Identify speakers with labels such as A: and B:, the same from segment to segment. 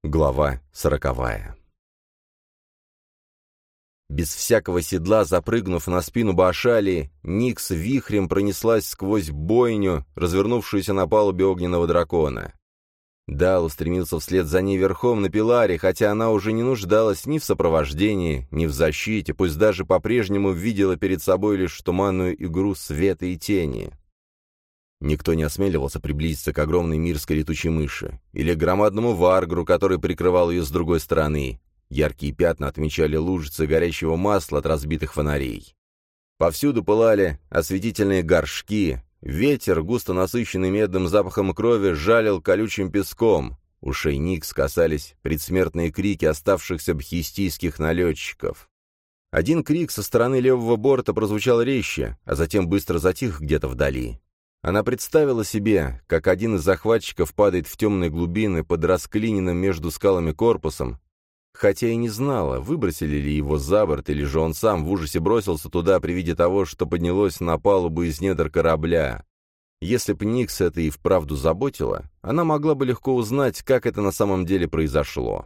A: Глава 40. Без всякого седла, запрыгнув на спину Баашалии, Никс вихрем пронеслась сквозь бойню, развернувшуюся на палубе огненного дракона. Дал устремился вслед за ней верхом на Пиларе, хотя она уже не нуждалась ни в сопровождении, ни в защите, пусть даже по-прежнему видела перед собой лишь туманную игру света и тени. Никто не осмеливался приблизиться к огромной мирской летучей мыши или к громадному варгру, который прикрывал ее с другой стороны. Яркие пятна отмечали лужицы горящего масла от разбитых фонарей. Повсюду пылали осветительные горшки, ветер, густо насыщенный медным запахом крови, жалил колючим песком. Ушей Никс касались предсмертные крики оставшихся бхистийских налетчиков. Один крик со стороны левого борта прозвучал резче, а затем быстро затих где-то вдали. Она представила себе, как один из захватчиков падает в темные глубины под расклиненным между скалами корпусом, хотя и не знала, выбросили ли его за борт, или же он сам в ужасе бросился туда при виде того, что поднялось на палубу из недр корабля. Если б Никс это и вправду заботило, она могла бы легко узнать, как это на самом деле произошло.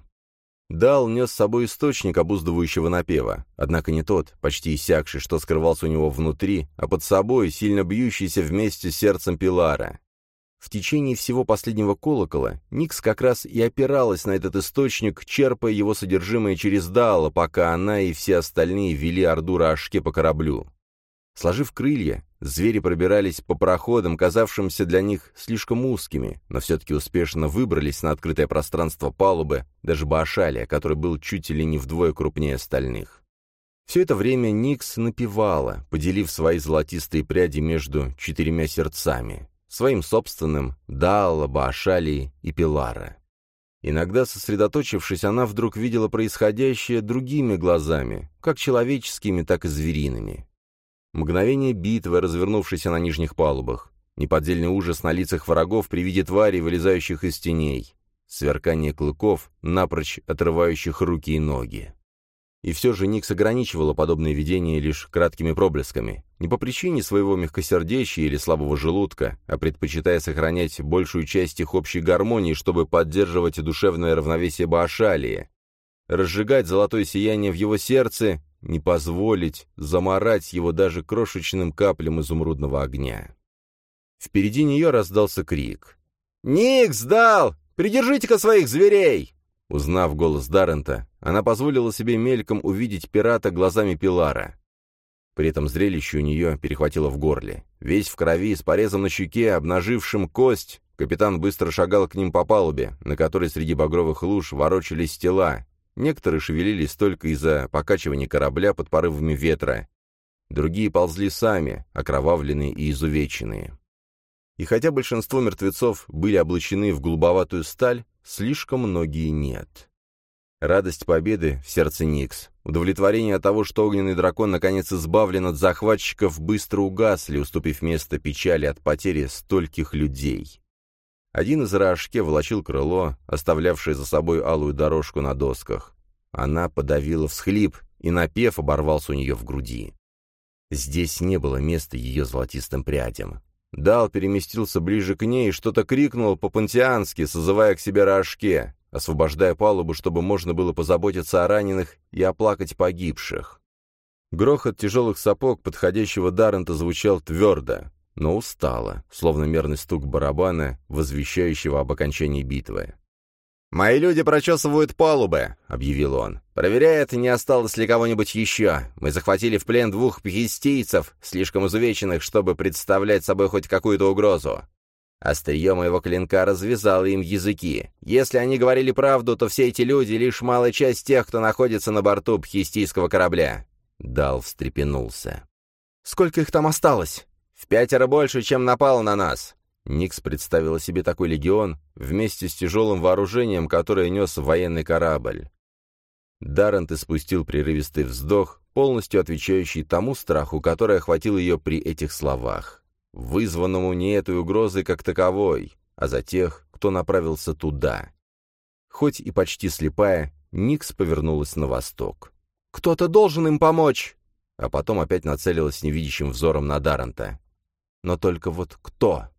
A: Дал нес с собой источник обуздывающего напева, однако не тот, почти иссякший, что скрывался у него внутри, а под собой, сильно бьющийся вместе с сердцем Пилара. В течение всего последнего колокола Никс как раз и опиралась на этот источник, черпая его содержимое через Даала, пока она и все остальные вели орду Раашке по кораблю. Сложив крылья, звери пробирались по проходам, казавшимся для них слишком узкими, но все-таки успешно выбрались на открытое пространство палубы, даже Баашалия, который был чуть ли не вдвое крупнее остальных. Все это время Никс напевала, поделив свои золотистые пряди между 4 сердцами, своим собственным, Даала, Баашалии и Пилара. Иногда, сосредоточившись, она вдруг видела происходящее другими глазами, как человеческими, так и звериными. Мгновение битвы, развернувшейся на нижних палубах, неподдельный ужас на лицах врагов при виде тварей, вылезающих из теней, сверкание клыков, напрочь отрывающих руки и ноги. И все же Никс ограничивала подобные видения лишь краткими проблесками, не по причине своего мягкосердечия или слабого желудка, а предпочитая сохранять большую часть их общей гармонии, чтобы поддерживать душевное равновесие Баашалии, разжигать золотое сияние в его сердце, не позволить замарать его даже крошечным каплям изумрудного огня. Впереди нее раздался крик. «Никс, Дал! Придержите-ка своих зверей!» Узнав голос Даррента, она позволила себе мельком увидеть пирата глазами Пилара. При этом зрелище у нее перехватило в горле. Весь в крови, с порезом на щеке, обнажившим кость, капитан быстро шагал к ним по палубе, на которой среди багровых луж ворочались тела. Некоторые шевелились только из-за покачивания корабля под порывами ветра. Другие ползли сами, окровавленные и изувеченные. И хотя большинство мертвецов были облачены в голубоватую сталь, слишком многие нет. Радость победы в сердце Никс, удовлетворение от того, что огненный дракон наконец избавлен от захватчиков, быстро угасли, уступив место печали от потери стольких людей. Один из Раашке волочил крыло, оставлявшее за собой алую дорожку на досках. Она подавила всхлип, и напев оборвался у нее в груди. Здесь не было места ее золотистым прядям. Дал переместился ближе к ней и что-то крикнул по-пантеански, созывая к себе Раашке, освобождая палубу, чтобы можно было позаботиться о раненых и оплакать погибших. Грохот тяжелых сапог подходящего Даррента звучал твердо, но устало, словно мерный стук барабана, возвещающего об окончании битвы. «Мои люди прочесывают палубы», — объявил он. «Проверяют, не осталось ли кого-нибудь еще. Мы захватили в плен 2 пхистийцев, слишком изувеченных, чтобы представлять собой хоть какую-то угрозу. Острие моего клинка развязало им языки. Если они говорили правду, то все эти люди — лишь малая часть тех, кто находится на борту пхистийского корабля». Дал встрепенулся. «Сколько их там осталось?» «В 5 больше, чем напало на нас». Никс представила себе такой легион вместе с тяжелым вооружением, которое нес военный корабль. Даррент испустил прерывистый вздох, полностью отвечающий тому страху, который охватил ее при этих словах, вызванному не этой угрозой как таковой, а за тех, кто направился туда. Хоть и почти слепая, Никс повернулась на восток. «Кто-то должен им помочь!» А потом опять нацелилась невидящим взором на Даррента. Но только вот кто?